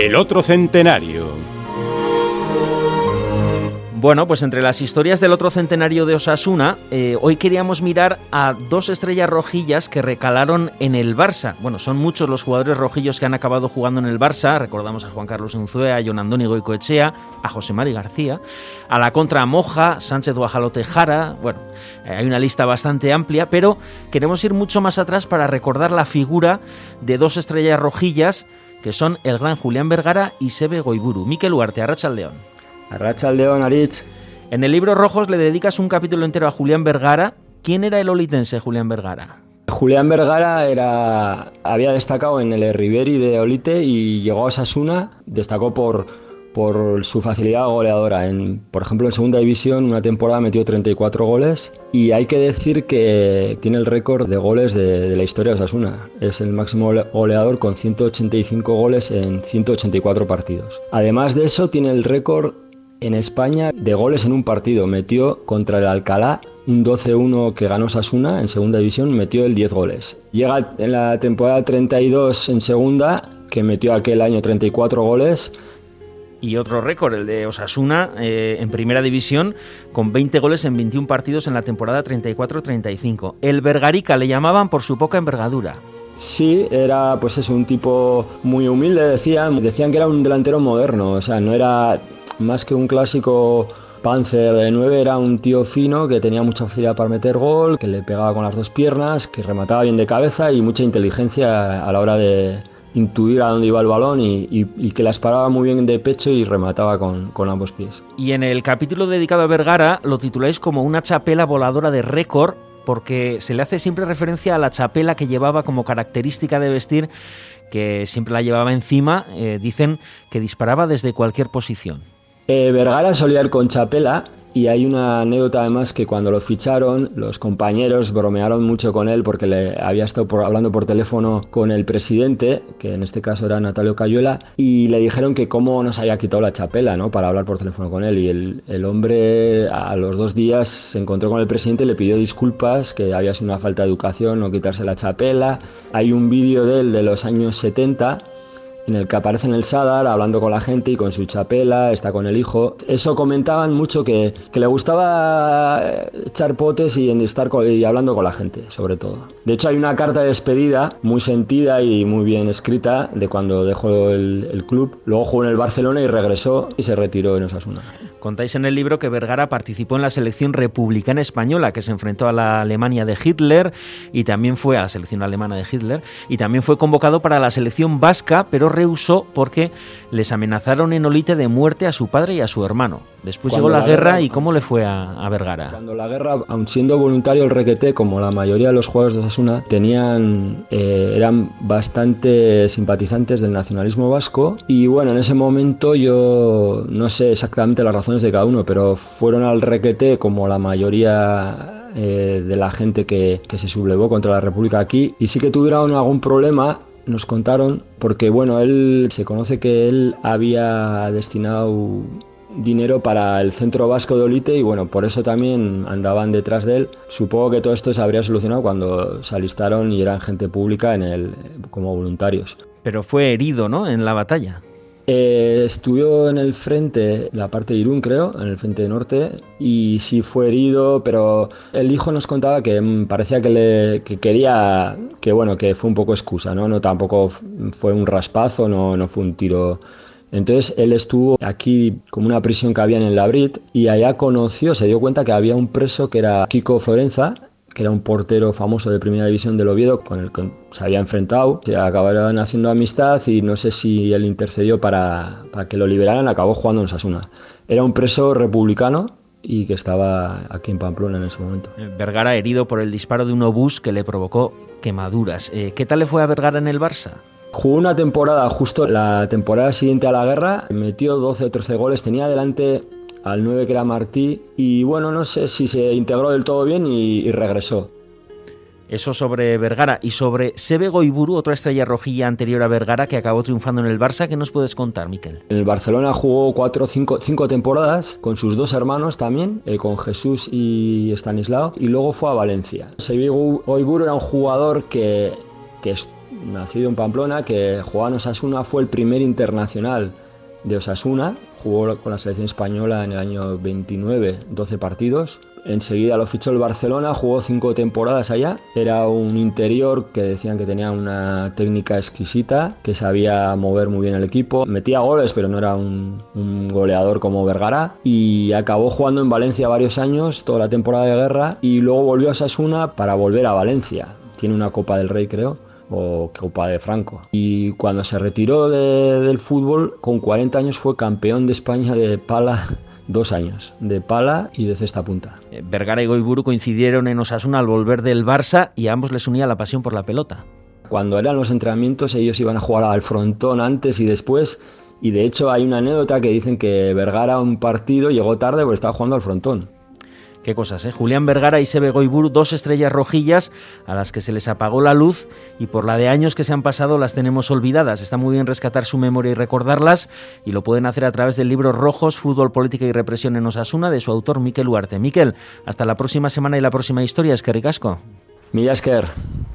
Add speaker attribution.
Speaker 1: El otro centenario.
Speaker 2: Bueno, pues entre las historias del otro centenario de Osasuna, hoy queríamos mirar a dos estrellas rojillas que recalaron en el Barça. Bueno, son muchos los jugadores rojillos que han acabado jugando en el Barça. Recordamos a Juan Carlos Unzué, a Jon Andoni Goicoechea, a José Mari García, a la contra Moja, Sánchez Guajalote Jara. Bueno, hay una lista bastante amplia, pero queremos ir mucho más atrás para recordar la figura de dos estrellas rojillas que son el gran Julián Vergara y Sebe Goiburu. Mikel Ugarte, arratsaldeon.
Speaker 3: Arratsaldeon, Aritz.
Speaker 2: En el libro Rojos le dedicas un capítulo entero a Julián Vergara. ¿Quién era el olitense Julián Vergara?
Speaker 3: Julián Vergara había destacado en el Riveri de Olite y llegó a Osasuna. Destacó por su facilidad goleadora. Por ejemplo, en segunda división, una temporada metió 34 goles y hay que decir que tiene el récord de goles de la historia de Osasuna. Es el máximo goleador con 185 goles en 184 partidos. Además de eso, tiene el récord en España de goles en un partido. Metió contra el Alcalá un 12-1 que ganó Osasuna en segunda división, metió el 10 goles. Llega en la temporada 32 en segunda, que metió aquel año 34 goles.
Speaker 2: Y otro récord, el de Osasuna, en primera división, con 20 goles en 21 partidos en la temporada 34-35. El Vergarica le llamaban por su poca envergadura.
Speaker 3: Sí, era pues eso, un tipo muy humilde, decían que era un delantero moderno, o sea, no era más que un clásico Panzer de 9, era un tío fino que tenía mucha facilidad para meter gol, que le pegaba con las dos piernas, que remataba bien de cabeza y mucha inteligencia a la hora de intuir a dónde iba el balón y que las paraba muy bien de pecho y remataba con ambos pies.
Speaker 2: Y en el capítulo dedicado a Vergara lo tituláis como una chapela voladora de récord, porque se le hace siempre referencia a la chapela que llevaba como característica de vestir, que siempre la llevaba encima. Dicen que disparaba desde cualquier posición.
Speaker 3: Vergara solía ir con chapela y hay una anécdota además que cuando lo ficharon los compañeros bromearon mucho con él porque le había estado hablando por teléfono con el presidente, que en este caso era Natalio Cayuela, y le dijeron que cómo nos había quitado la chapela, ¿no?, para hablar por teléfono con él, y el hombre a los 2 días se encontró con el presidente y le pidió disculpas, que había sido una falta de educación no quitarse la chapela. Hay un vídeo de él de los años 70 en el que aparece en el Sadar hablando con la gente y con su chapela, está con el hijo. Eso comentaban mucho, que le gustaba echar potes y estar y hablando con la gente, sobre todo. De hecho, hay una carta de despedida muy sentida y muy bien escrita de cuando dejó el club. Luego jugó en el Barcelona y regresó y se retiró en Osasuna.
Speaker 2: Contáis en el libro que Vergara participó en la selección republicana española, que se enfrentó a la Alemania de Hitler, y también fue a la selección alemana de Hitler, y también fue convocado para la selección vasca, pero rehusó porque les amenazaron en Olite de muerte a su padre y a su hermano. Después llegó la guerra, ¿y cómo le fue a Vergara?
Speaker 3: Cuando la guerra, aun siendo voluntario el Requeté, como la mayoría de los jugadores de Osasuna, eran bastante simpatizantes del nacionalismo vasco, y bueno, en ese momento yo no sé exactamente las razones de cada uno, pero fueron al Requeté como la mayoría de la gente que se sublevó contra la República aquí, y sí que tuvieron algún problema, nos contaron, porque bueno, se conoce que él había destinado dinero para el centro vasco de Olite y bueno, por eso también andaban detrás de él. Supongo que todo esto se habría solucionado cuando se alistaron y eran gente pública como voluntarios.
Speaker 2: Pero fue herido, ¿no?, en la batalla.
Speaker 3: Estuvo en el frente, la parte de Irún creo, en el frente norte, y sí fue herido, pero el hijo nos contaba que parecía que quería, que bueno, que fue un poco excusa, ¿no? No, tampoco fue un raspazo, no fue un tiro. Entonces él estuvo aquí como una prisión que había en el Labrit y allá se dio cuenta que había un preso que era Kiko Forenza, que era un portero famoso de Primera División del Oviedo, con el que se había enfrentado. Se acabaron haciendo amistad y no sé si él intercedió para que lo liberaran, acabó jugando en Osasuna. Era un preso republicano y que estaba aquí en Pamplona en ese momento.
Speaker 2: Vergara herido por el disparo de un obús que le provocó quemaduras. ¿Qué tal le fue a Vergara en el Barça?
Speaker 3: Jugó una temporada, justo la temporada siguiente a la guerra, metió 12 o 13 goles, tenía delante al 9 que era Martí, y bueno, no sé si se integró del todo bien y regresó.
Speaker 2: Eso sobre Vergara. Y sobre Sebe Goiburu, otra estrella rojilla anterior a Vergara que acabó triunfando en el Barça, ¿qué nos puedes contar, Mikel?
Speaker 3: En el Barcelona jugó 5 temporadas con sus 2 hermanos también, con Jesús y Estanislao, y luego fue a Valencia. Sebe Goiburu era un jugador que nacido en Pamplona, que jugaba en Osasuna, fue el primer internacional de Osasuna, jugó con la selección española en el año 29, 12 partidos. Enseguida lo fichó el Barcelona, jugó 5 temporadas allá. Era un interior que decían que tenía una técnica exquisita, que sabía mover muy bien el equipo. Metía goles, pero no era un goleador como Vergara. Y acabó jugando en Valencia varios años, toda la temporada de guerra, y luego volvió a Osasuna para volver a Valencia. Tiene una Copa del Rey, creo, o Copa de Franco. Y cuando se retiró del fútbol, con 40 años fue campeón de España de pala 2 años, de pala y de cesta punta.
Speaker 2: Vergara y Goiburu coincidieron en Osasuna al volver del Barça y a ambos les unía la pasión por la pelota.
Speaker 3: Cuando eran los entrenamientos ellos iban a jugar al frontón antes y después, y de hecho hay una anécdota que dicen que Vergara un partido llegó tarde porque estaba jugando al frontón.
Speaker 2: Qué cosas, ¿eh? Julián Vergara y Seve Goiburu, 2 estrellas rojillas a las que se les apagó la luz y por la de años que se han pasado las tenemos olvidadas. Está muy bien rescatar su memoria y recordarlas y lo pueden hacer a través del libro Rojos, Fútbol, Política y Represión en Osasuna de su autor Mikel Ugarte. Mikel, hasta la próxima semana y la próxima historia. Eskerrik asko.
Speaker 3: Mila esker.